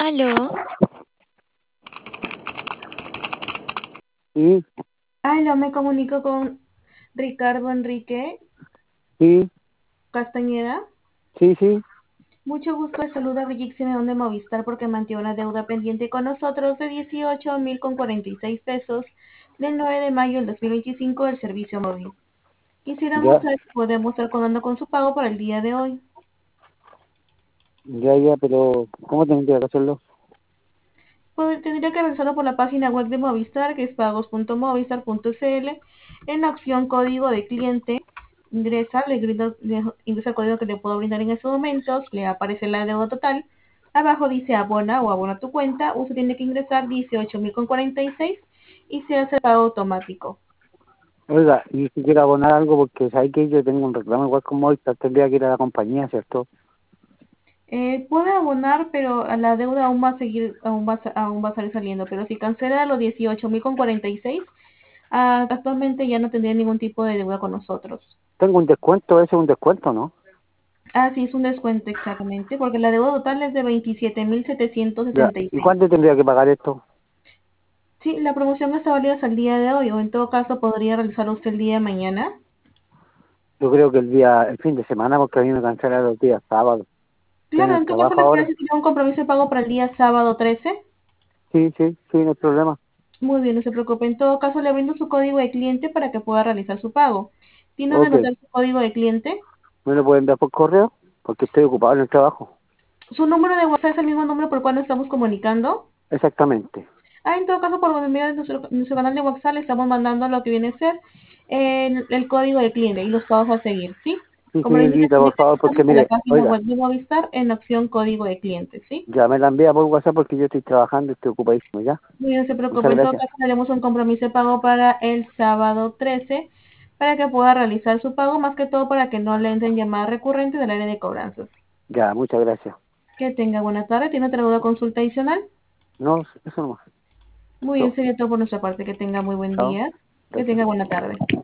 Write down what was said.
Aló, Sí, Aló, me comunico con Ricardo Enrique sí, Castañeda. sí, sí, Mucho gusto, de saluda Brigitte Simeón de Movistar porque mantiene una deuda pendiente con nosotros de 18.046 pesos del 9 de mayo del 2025 del servicio móvil. Quisiéramos ya, saber si podemos estar contando con su pago para el día de hoy. ya, pero ¿cómo tendría que hacerlo? Pues, tendría que realizarlo por la página web de Movistar, que es pagos.movistar.cl. En la opción código de cliente, ingresa el código que le puedo brindar en estos momentos, le aparece la deuda total. Abajo dice abona o abona tu cuenta. Usted tiene que ingresar 18.046 y se hace el pago automático. Oiga, y si quiero abonar algo, porque sabe que yo tengo un reclamo igual con Movistar, tendría que ir a la compañía, ¿cierto? Puede abonar, pero a la deuda aún va a seguir, aún va a salir saliendo. Pero si cancela los 18.046, actualmente ya no tendría ningún tipo de deuda con nosotros. Tengo un descuento, ese es un descuento, ¿no? Ah, sí, es un descuento exactamente, porque la deuda total es de veintisiete mil setecientos Ya, sesenta y ¿y seis. cuánto tendría que pagar esto? Sí, la promoción está válida hasta el día de hoy, o en todo caso podría realizarlo usted el día de mañana. Yo creo que el fin de semana, porque a mí me cancelan los días sábados. Estoy en Claro, el en todo caso trabajo le ahora. parece que tiene un compromiso de pago para el día sábado 13. Sí, sí, sí, no hay problema. Muy bien, no se preocupe. En todo caso le brindo su código de cliente para que pueda realizar su pago. ¿Tiene donde Ok, anotar su código de cliente? ¿me lo pueden dar por correo? Porque estoy ocupado en el trabajo. ¿Su número de WhatsApp es el mismo número por el cual nos estamos comunicando? Exactamente. En todo caso, por medio de nuestro canal de WhatsApp le estamos mandando lo que viene a ser el código de cliente y los pasos a seguir, ¿sí? Sí, Como le indico, señorita, tiene por que favor, porque ingresar a la mire, página oiga, web de Movistar en la opción código de cliente, ¿sí? ya me la envía por WhatsApp porque yo estoy trabajando, estoy ocupadísimo, ¿ya? No se Muchas preocupe, en todo gracias. caso haremos un compromiso de pago para el sábado 13 para que pueda realizar su pago, más que todo para que no le entren llamadas recurrentes del área de cobranzas. Ya, muchas gracias. Que tenga buena tarde. ¿Tiene otra duda consulta adicional? No, eso nomás. Muy bien, Chao. sería todo por nuestra parte. Que tenga muy buen Chao. día. Que Gracias. tenga buena tarde.